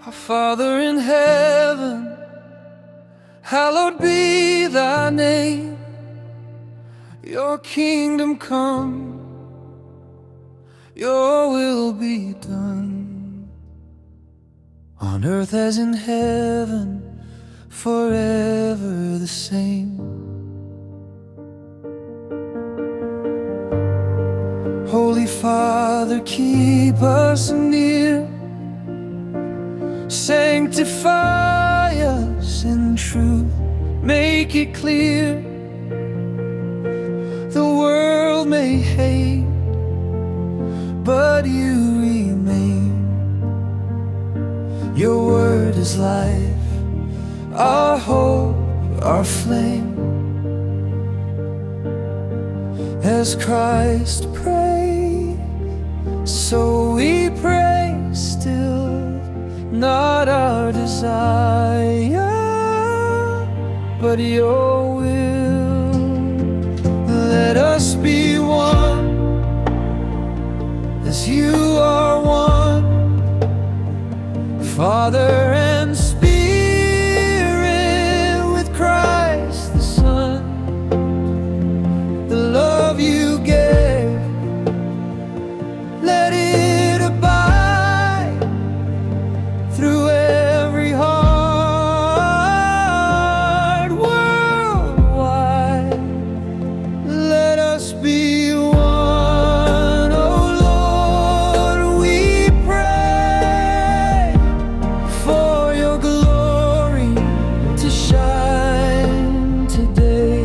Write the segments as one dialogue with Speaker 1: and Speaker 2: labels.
Speaker 1: Our Father in heaven, hallowed be thy name. Your kingdom come, your will be done, on earth as in heaven, forever the same. Holy Father, keep us near, sanctify us in truth, make it clear. The world may hate, but you remain. Your word is life, our hope, our flame. As Christ prayed, so we pray still. Not our desire, but your will. Let us be one, as you are one, Father and Spirit, with Christ the Son. The love you gave, let it abide through every heart worldwide. Let us be one, oh Lord, we pray for your glory to shine today.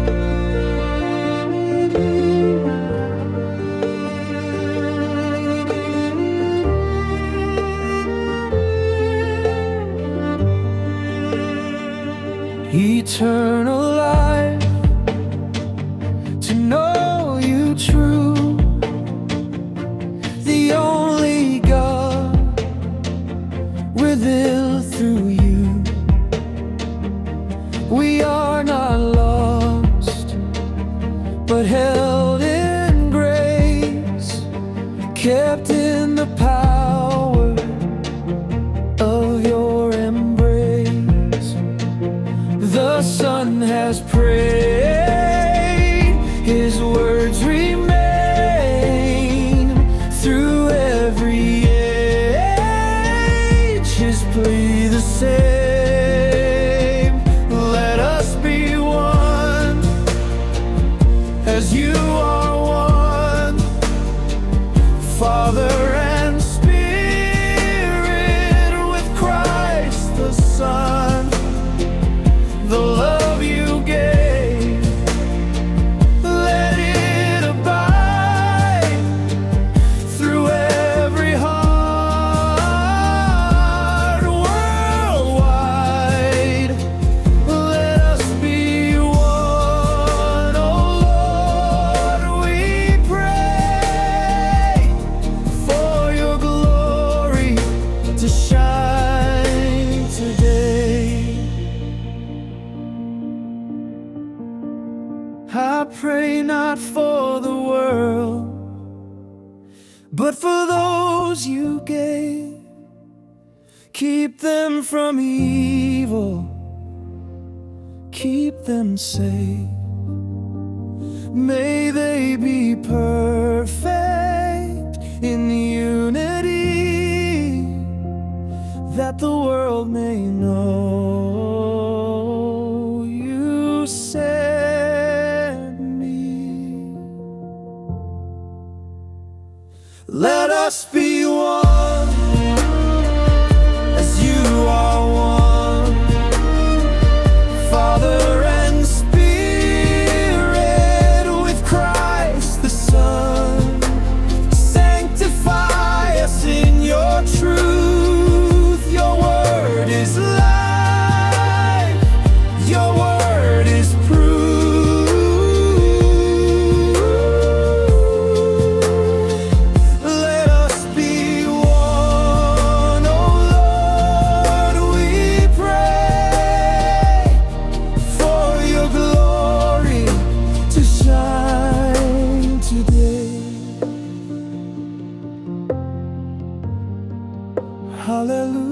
Speaker 1: Eternal life, to know you true, the only God, revealed through you. We are not lost, but held in grace, kept in the power of your embrace. The Son has prayed, his words remain through every age, his plea the same. Let us be one, as you are one, Father and Spirit, with Christ the Son. The love you gave, let it abide through every heart worldwide. Let us be one, oh Lord, we pray for your glory to shine today. I pray not for the world, but for those you gave. Keep them from evil, keep them safe. May they be perfect in unity, that the world may know you sent me. Let us be one, as you are one, Father and Spirit, with Christ the Son. Sanctify us in your truth. Your word is life, your word is proof. Let us be one, oh Lord, we pray for your glory to shine today. Hallelujah.